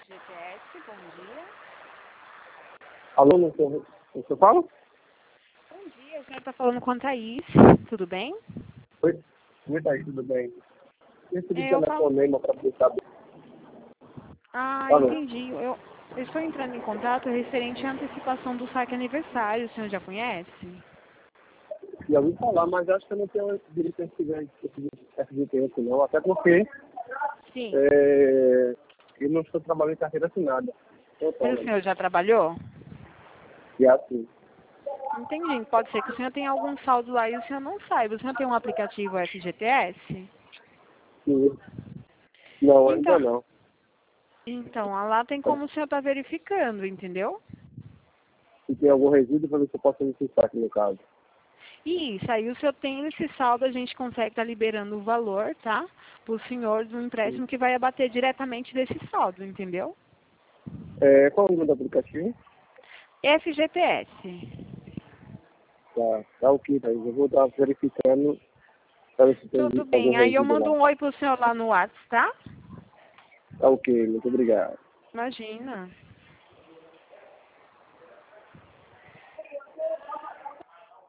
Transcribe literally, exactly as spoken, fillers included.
F G T S, bom dia. Alô, não sei, você fala? Bom dia, o senhor está falando com a Thaís, tudo bem? Oi, oi, Thaís, tudo bem? Recebi É, eu falo... telefonema para poder saber. Ah, Alô? entendi. Eu, eu estou entrando em contato referente à antecipação do saque aniversário, o senhor já conhece? Já ouvi falar, mas acho que eu não tenho direito a esse F G T S não, até porque Sim. é, eu não estou trabalhando em carteira assinada. Mas o senhor já trabalhou? E é assim, Entendi. Pode ser que o senhor tenha algum saldo lá e o senhor não saiba. O senhor tem um aplicativo F G T S? sim. Não, ainda Então, não. então lá tem como o senhor estar verificando, entendeu? Se tem algum resíduo, para ver se eu posso necessitar aqui no caso. Isso, aí o senhor tem esse saldo, a gente consegue estar liberando o valor, tá? Para o senhor do Sim. empréstimo que vai abater diretamente desse saldo, entendeu? É, qual é o nome do aplicativo? F G T S. Tá, tá ok, Thaís. Eu vou estar verificando para ver se tem Tudo algum bem, aí eu resíduo lá. mando um oi pro senhor lá no WhatsApp, tá? Tá ok, muito obrigado. Imagina.